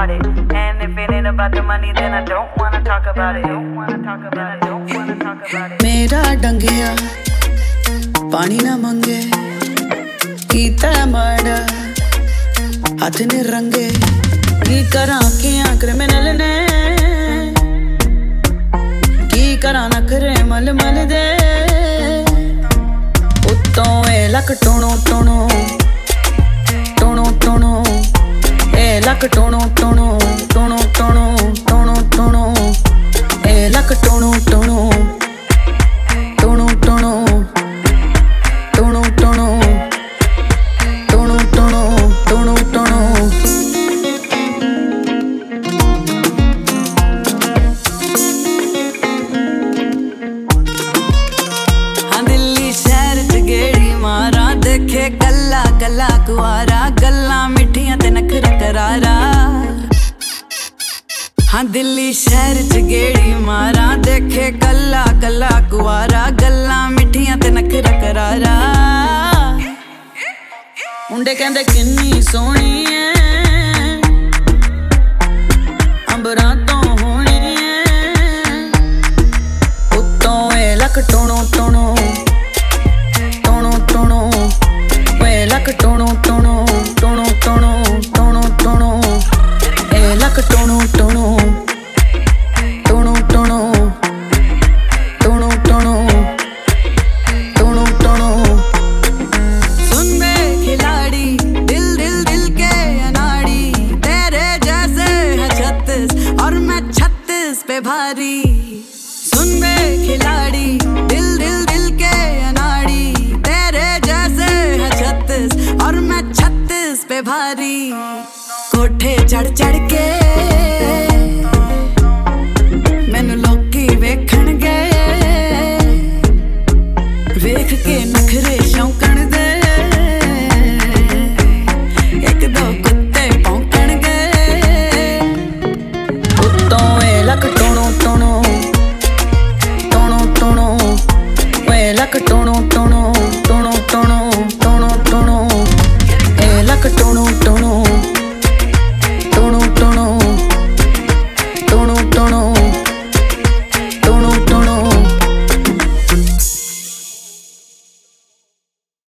about it. And if it ain't about the money, then I don't wanna talk about it. मेरा डंगिया पानी ना मंगे, कीता माड़ा हाथ ने रंगे, की करा किया क्रिमिनल ने, की करा नखरे मल मल दे, उत्तों ए लक टोनो टोनो टोनो टोनो, ए लक टोनो टोनो टोनो टोनो टोनो टोनो, ए लक टोनो टोनो टोनो टोनो टोनो टोनो टोनो टोनो टोनो टोनो। हाँ दिल्ली शहर च गेड़ी मारा, देखे कल्ला कल्ला कुआरा, गल्लां मिठियां ते नखरा करारा। हाँ दिल्ली शहर च गेड़ी मारा, देखे कल्ला कल्ला कुआरा, गल्लां मिठियां ते नखरा करारा। मुंडे कहंदे किन्नी सोहनी ऐ, अंबरां तों होनी ऐ, उत्तों ए लक टोनो टोनो टोनो टोनो, ए लक टोनो टोनो टोनो टोनो टोनो टोनो, ए लक टोनो टोनो टोनो टोनो टोनो टोनो टोनो टोनो। सुन बे खिलाड़ी दिल दिल दिल के अनाड़ी, तेरे जैसे है 36 और मैं 36 पे भारी। सुन बे खिलाड़ी दिल दिल दिल के अनाड़ी, तेरे जैसे है 36 और मैं 36 पे भारी। कोठे चढ़ चढ़ के मैनू लोकी वेखणगे, वेख के नखरे शौंकण दे, एक दो कुत्ते भौंकणगे, उत्तों ए लक टोनो टोनो टोनो टोनो, ए लक टोनो टोनो